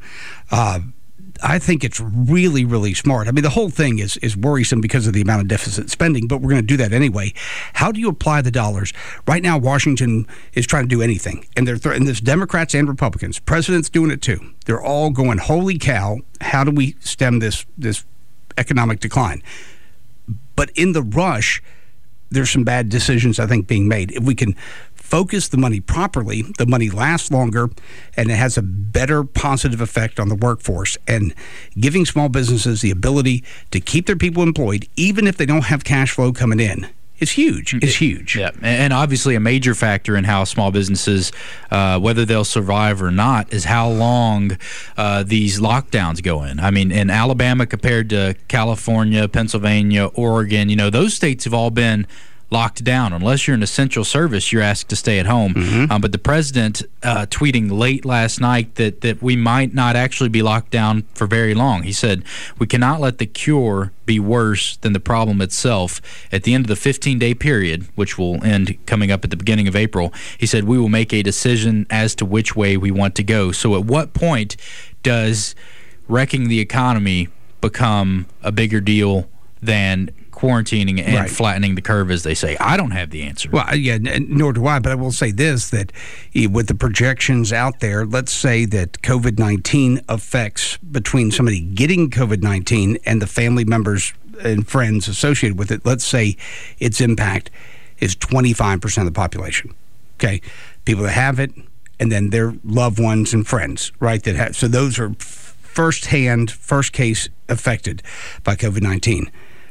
I think it's really, really smart. I mean, the whole thing is worrisome because of the amount of deficit spending, but we're going to do that anyway. How do you apply the dollars? Right now, Washington is trying to do anything, and and there's Democrats and Republicans. President's doing it too. They're all going, holy cow, how do we stem this economic decline? But in the rush, there's some bad decisions, I think, being made. If we can focus the money properly, the money lasts longer, and it has a better positive effect on the workforce. And giving small businesses the ability to keep their people employed, even if they don't have cash flow coming in, is huge. It's huge. Yeah, and obviously a major factor in how small businesses, whether they'll survive or not, is how long these lockdowns go in. I mean, in Alabama compared to California, Pennsylvania, Oregon, those states have all been locked down. Unless you're an essential service, you're asked to stay at home. Mm-hmm. But the president tweeting late last night that we might not actually be locked down for very long. He said, we cannot let the cure be worse than the problem itself. At the end of the 15-day period, which will end coming up at the beginning of April, he said, we will make a decision as to which way we want to go. So at what point does wrecking the economy become a bigger deal than quarantining and flattening the curve, as they say? I don't have the answer. Well, yeah, nor do I, but I will say this, that with the projections out there, let's say that COVID-19 affects between somebody getting COVID-19 and the family members and friends associated with it, let's say its impact is 25% of the population, okay? People that have it, and then their loved ones and friends, right? So those are first case affected by COVID-19.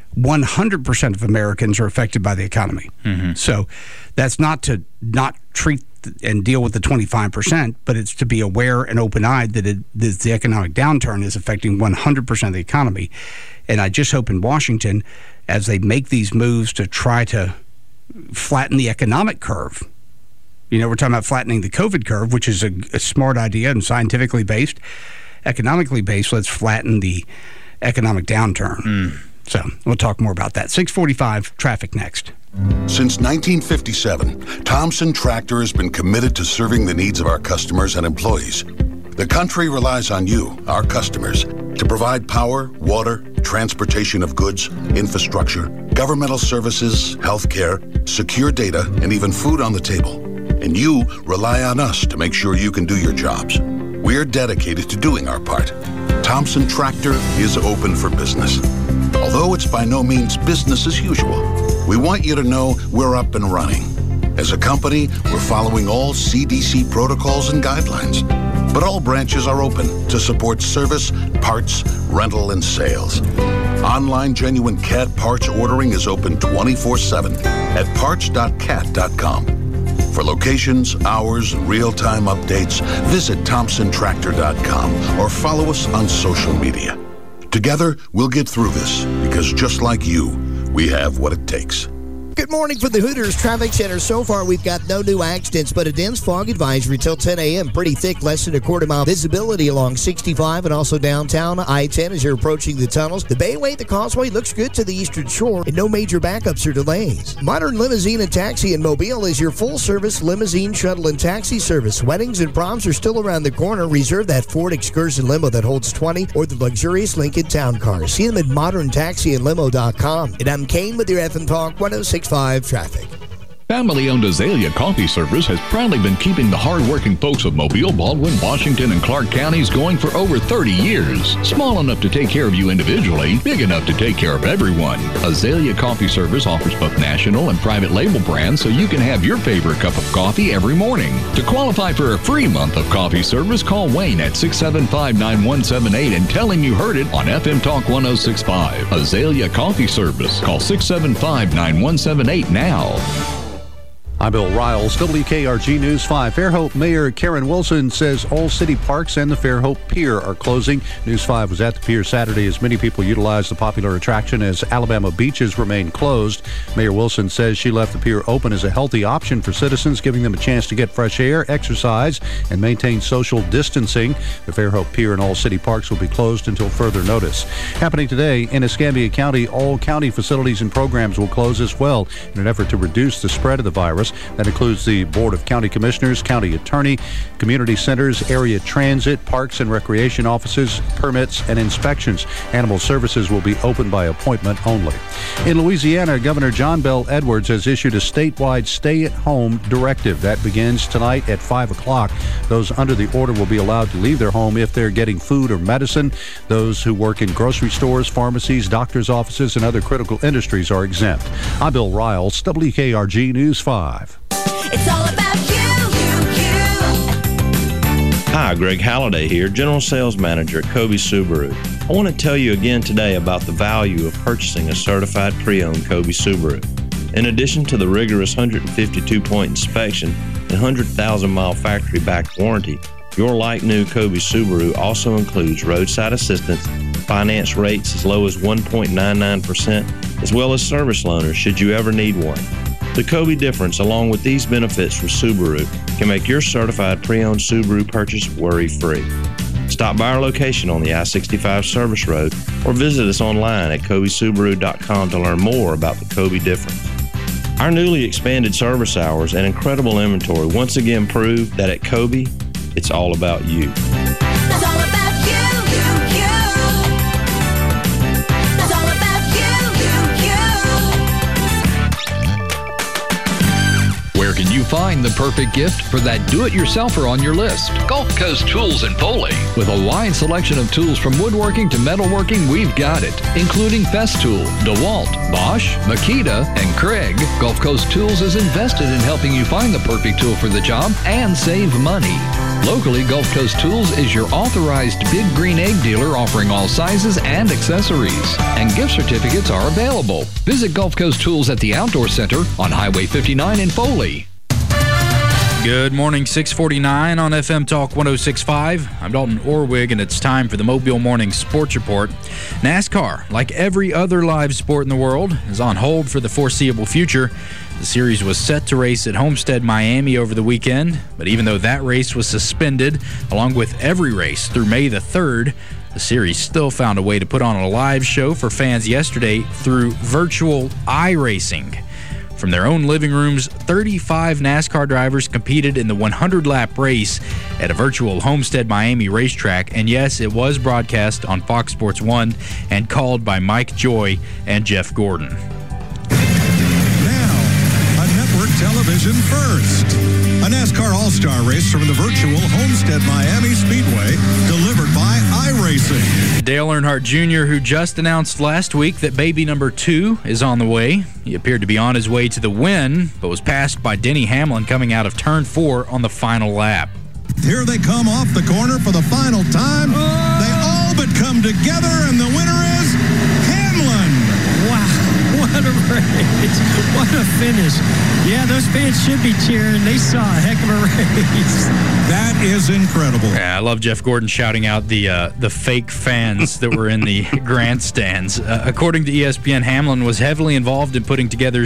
100% of Americans are affected by the economy. Mm-hmm. So that's not to not treat and deal with the 25%, but it's to be aware and open-eyed that the economic downturn is affecting 100% of the economy. And I just hope in Washington, as they make these moves to try to flatten the economic curve, we're talking about flattening the COVID curve, which is a smart idea and scientifically based. Economically based, let's flatten the economic downturn. So we'll talk more about that. 645 traffic next. Since 1957, Thompson Tractor has been committed to serving the needs of our customers and employees. The country relies on you, our customers, to provide power, water, transportation of goods, infrastructure, governmental services, healthcare, secure data, and even food on the table. And you rely on us to make sure you can do your jobs. We're dedicated to doing our part. Thompson Tractor is open for business. Although it's by no means business as usual, we want you to know we're up and running. As a company, we're following all CDC protocols and guidelines. But all branches are open to support service, parts, rental, and sales. Online genuine cat parts ordering is open 24/7 at parts.cat.com. For locations, hours, and real-time updates, visit thompsontractor.com or follow us on social media. Together, we'll get through this because just like you, we have what it takes. Good morning from the Hooters Traffic Center. So far, we've got no new accidents, but a dense fog advisory till 10 a.m. Pretty thick, less than a quarter-mile visibility along 65 and also downtown I-10 as you're approaching the tunnels. The Bayway, the Causeway looks good to the eastern shore, and no major backups or delays. Modern Limousine and Taxi in Mobile is your full-service limousine, shuttle, and taxi service. Weddings and proms are still around the corner. Reserve that Ford Excursion limo that holds 20 or the luxurious Lincoln Town Car. See them at moderntaxiandlimo.com. And I'm Kane with your FM Talk 106.5 traffic. Family-owned Azalea Coffee Service has proudly been keeping the hard-working folks of Mobile, Baldwin, Washington, and Clark counties going for over 30 years. Small enough to take care of you individually, big enough to take care of everyone. Azalea Coffee Service offers both national and private label brands so you can have your favorite cup of coffee every morning. To qualify for a free month of coffee service, call Wayne at 675-9178 and tell him you heard it on FM Talk 106.5. Azalea Coffee Service. Call 675-9178 now. I'm Bill Riles, WKRG News 5. Fairhope Mayor Karen Wilson says all city parks and the Fairhope Pier are closing. News 5 was at the pier Saturday as many people utilized the popular attraction as Alabama beaches remain closed. Mayor Wilson says she left the pier open as a healthy option for citizens, giving them a chance to get fresh air, exercise, and maintain social distancing. The Fairhope Pier and all city parks will be closed until further notice. Happening today in Escambia County, all county facilities and programs will close as well in an effort to reduce the spread of the virus. That includes the Board of County Commissioners, County Attorney, community centers, area transit, parks and recreation offices, permits, and inspections. Animal services will be open by appointment only. In Louisiana, Governor John Bel Edwards has issued a statewide stay-at-home directive that begins tonight at 5 o'clock. Those under the order will be allowed to leave their home if they're getting food or medicine. Those who work in grocery stores, pharmacies, doctors' offices, and other critical industries are exempt. I'm Bill Riles, WKRG News 5. It's all about you. Hi, Greg Halliday here, General Sales Manager at Kobe Subaru. I want to tell you again today about the value of purchasing a certified pre-owned Kobe Subaru. In addition to the rigorous 152-point inspection and 100,000-mile factory-backed warranty, your like-new Kobe Subaru also includes roadside assistance, finance rates as low as 1.99%, as well as service loaners should you ever need one. The Kobe difference, along with these benefits from Subaru, can make your certified pre-owned Subaru purchase worry-free. Stop by our location on the I-65 Service Road or visit us online at KobeSubaru.com to learn more about the Kobe difference. Our newly expanded service hours and incredible inventory once again prove that at Kobe, it's all about you. It's all about you. It's all about you. Where can you find the perfect gift for that do-it-yourselfer on your list? Gulf Coast Tools in Foley. With a wide selection of tools from woodworking to metalworking, we've got it. Including Festool, DeWalt, Bosch, Makita, and Craig, Gulf Coast Tools is invested in helping you find the perfect tool for the job and save money. Locally, Gulf Coast Tools is your authorized Big Green Egg dealer offering all sizes and accessories. And gift certificates are available. Visit Gulf Coast Tools at the Outdoor Center on Highway 59 in Foley. Good morning, 649 on FM Talk 106.5. I'm Dalton Orwig, and it's time for the Mobile Morning Sports Report. NASCAR, like every other live sport in the world, is on hold for the foreseeable future. The series was set to race at Homestead, Miami over the weekend, but even though that race was suspended, along with every race through May the 3rd, The series still found a way to put on a live show for fans yesterday through virtual iRacing. From their own living rooms, 35 NASCAR drivers competed in the 100-lap race at a virtual Homestead Miami racetrack. And yes, it was broadcast on Fox Sports 1 and called by Mike Joy and Jeff Gordon. Now, a network television first. A NASCAR All-Star race from the virtual Homestead Miami Speedway, delivered by iRacing. Dale Earnhardt Jr., who just announced last week that baby number 2 is on the way. He appeared to be on his way to the win, but was passed by Denny Hamlin coming out of Turn 4 on the final lap. Here they come off the corner for the final time. They all but come together, and the winner is Hamlin. Wow. What a race. What a finish. Yeah, those fans should be cheering. They saw a heck of a race. That is incredible. Yeah, I love Jeff Gordon shouting out the fake fans that were in the grandstands. According to ESPN, Hamlin was heavily involved in putting together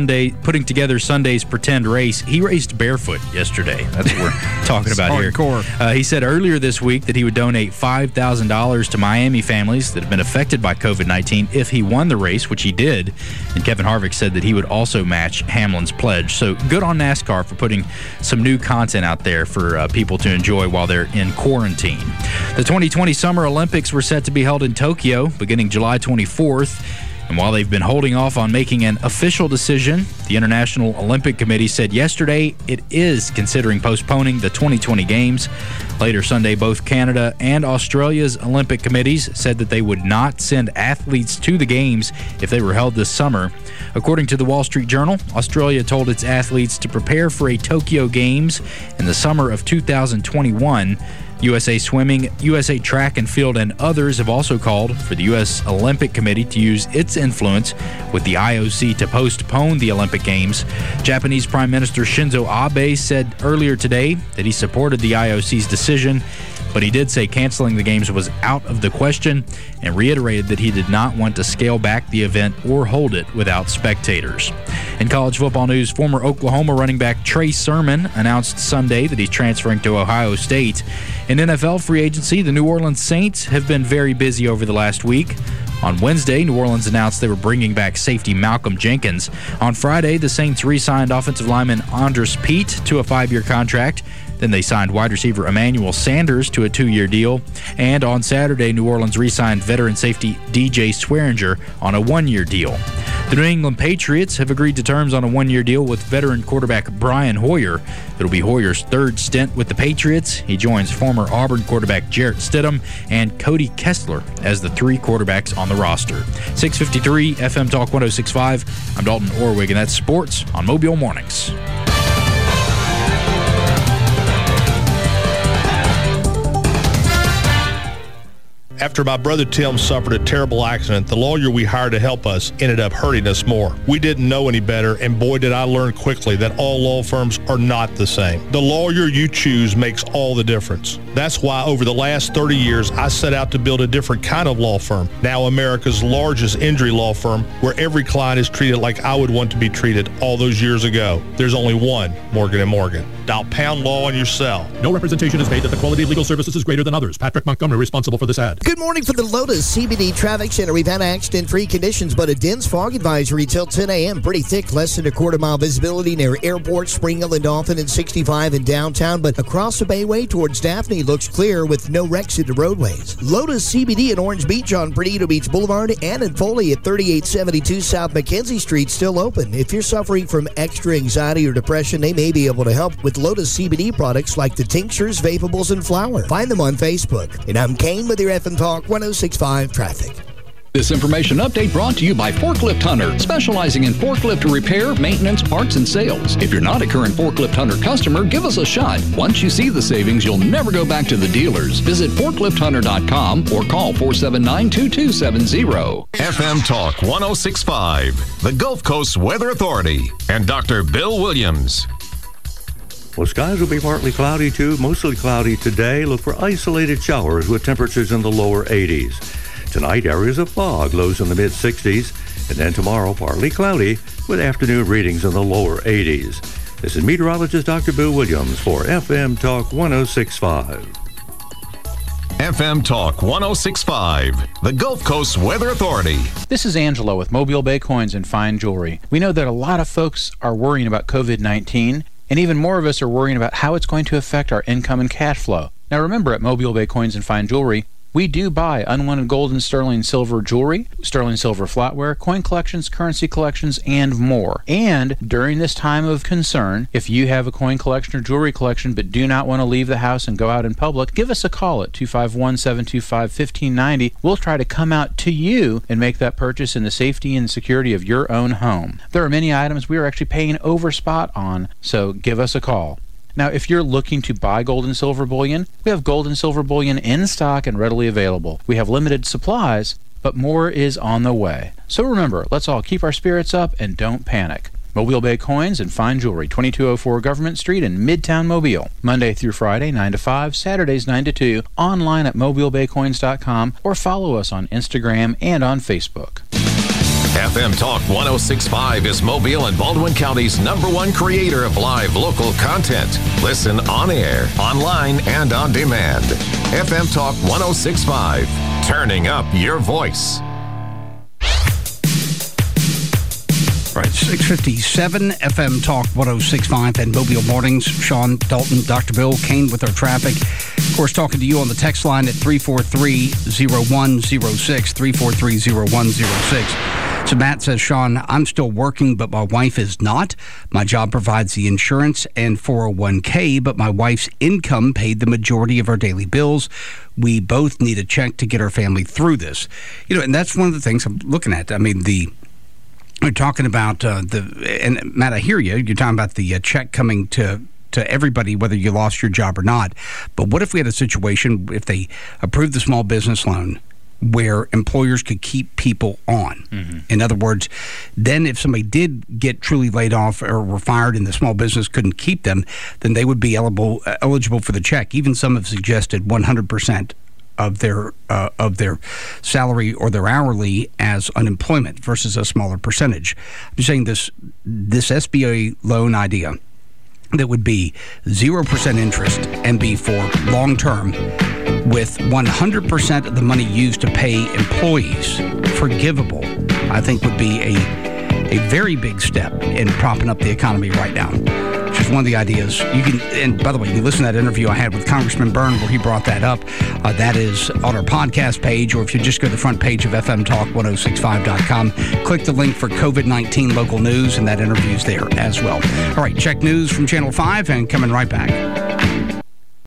Sunday's pretend race. He raced barefoot yesterday. That's what we're talking about here. Hardcore. He said earlier this week that he would donate $5,000 to Miami families that have been affected by COVID-19 if he won the race, which he did. And Kevin Harvick said that he would also match Hamlin's pledge. So good on NASCAR for putting some new content out there for people to enjoy while they're in quarantine. The 2020 Summer Olympics were set to be held in Tokyo beginning July 24th. And while they've been holding off on making an official decision, the International Olympic Committee said yesterday it is considering postponing the 2020 Games. Later Sunday, both Canada and Australia's Olympic committees said that they would not send athletes to the Games if they were held this summer. According to the Wall Street Journal, Australia told its athletes to prepare for a Tokyo Games in the summer of 2021. USA Swimming, USA Track and Field, and others have also called for the U.S. Olympic Committee to use its influence with the IOC to postpone the Olympic Games. Japanese Prime Minister Shinzo Abe said earlier today that he supported the IOC's decision, but he did say canceling the Games was out of the question and reiterated that he did not want to scale back the event or hold it without spectators. In college football news, former Oklahoma running back Trey Sermon announced Sunday that he's transferring to Ohio State. In NFL free agency, the New Orleans Saints have been very busy over the last week. On Wednesday, New Orleans announced they were bringing back safety Malcolm Jenkins. On Friday, the Saints re-signed offensive lineman Andres Pete to a 5-year contract. Then they signed wide receiver Emmanuel Sanders to a 2-year deal. And on Saturday, New Orleans re-signed veteran safety DJ Swearinger on a 1-year deal. The New England Patriots have agreed to terms on a 1-year deal with veteran quarterback Brian Hoyer. It'll be Hoyer's 3rd stint with the Patriots. He joins former Auburn quarterback Jarrett Stidham and Cody Kessler as the 3 quarterbacks on the roster. 653 FM Talk 106.5. I'm Dalton Orwig, and that's sports on Mobile Mornings. After my brother Tim suffered a terrible accident, the lawyer we hired to help us ended up hurting us more. We didn't know any better, and boy did I learn quickly that all law firms are not the same. The lawyer you choose makes all the difference. That's why over the last 30 years, I set out to build a different kind of law firm, now America's largest injury law firm, where every client is treated like I would want to be treated all those years ago. There's only one Morgan & Morgan. Dial pound law on your cell. No representation is made that the quality of legal services is greater than others. Patrick Montgomery responsible for this ad. Good morning for the Lotus CBD Traffic Center. We've had accident-free conditions, but a dense fog advisory till 10 a.m. Pretty thick, less than a quarter-mile visibility near Airport, Spring Hill, and Dolphin, and 65 in downtown. But across the Bayway towards Daphne looks clear with no wrecks in the roadways. Lotus CBD in Orange Beach on Perdido Beach Boulevard and in Foley at 3872 South Mackenzie Street still open. If you're suffering from extra anxiety or depression, they may be able to help with Lotus CBD products like the tinctures, vapables, and flour. Find them on Facebook. And I'm Kane with your FM Talk 106.5 Traffic. This information update brought to you by Forklift Hunter, specializing in forklift repair, maintenance, parts, and sales. If you're not a current Forklift Hunter customer, give us a shot. Once you see the savings, you'll never go back to the dealers. Visit ForkliftHunter.com or call 479-2270. FM Talk 106.5, the Gulf Coast Weather Authority, and Dr. Bill Williams. Well, skies will be partly cloudy, too. Mostly cloudy today. Look for isolated showers with temperatures in the lower 80s. Tonight, areas of fog, lows in the mid-60s. And then tomorrow, partly cloudy with afternoon readings in the lower 80s. This is meteorologist Dr. Bill Williams for FM Talk 106.5. FM Talk 106.5, the Gulf Coast Weather Authority. This is Angelo with Mobile Bay Coins and Fine Jewelry. We know that a lot of folks are worrying about COVID-19, and even more of us are worrying about how it's going to affect our income and cash flow. Now remember, at Mobile Bay Coins and Fine Jewelry, we do buy unwanted gold and sterling silver jewelry, sterling silver flatware, coin collections, currency collections, and more. And during this time of concern, if you have a coin collection or jewelry collection but do not want to leave the house and go out in public, give us a call at 251-725-1590. We'll try to come out to you and make that purchase in the safety and security of your own home. There are many items we are actually paying over spot on, so give us a call. Now, if you're looking to buy gold and silver bullion, we have gold and silver bullion in stock and readily available. We have limited supplies, but more is on the way. So remember, let's all keep our spirits up and don't panic. Mobile Bay Coins and Fine Jewelry, 2204 Government Street in Midtown Mobile. Monday through Friday, 9 to 5, Saturdays 9 to 2, online at mobilebaycoins.com, or follow us on Instagram and on Facebook. FM Talk 106.5 is Mobile and Baldwin County's #1 creator of live local content. Listen on air, online, and on demand. FM Talk 106.5, turning up your voice. Right, 6:57, FM Talk 106.5 and Mobile Mornings. Sean Dalton, Dr. Bill Kane with our traffic. Of course, talking to you on the text line at 343-0106, 343-0106. So Matt says, Sean, I'm still working, but my wife is not. My job provides the insurance and 401k, but my wife's income paid the majority of our daily bills. We both need a check to get our family through this. You know, and that's one of the things I'm looking at. I mean, we're talking about and Matt, I hear you. You're talking about the check coming to everybody, whether you lost your job or not. But what if we had a situation, if they approved the small business loan, where employers could keep people on? Mm-hmm. In other words, then if somebody did get truly laid off or were fired and the small business couldn't keep them, then they would be eligible for the check. Even some have suggested 100% of their salary or their hourly as unemployment versus a smaller percentage. I'm saying this SBA loan idea that would be 0% interest and be for long term, with 100% of the money used to pay employees forgivable, I think would be a very big step in propping up the economy right now. Which is one of the ideas. You can, and by the way, you listen to that interview I had with Congressman Byrne where he brought that up. That is on our podcast page, or if you just go to the front page of fmtalk1065.com, click the link for COVID-19 local news, and that interview's there as well. All right, check news from Channel 5 and coming right back.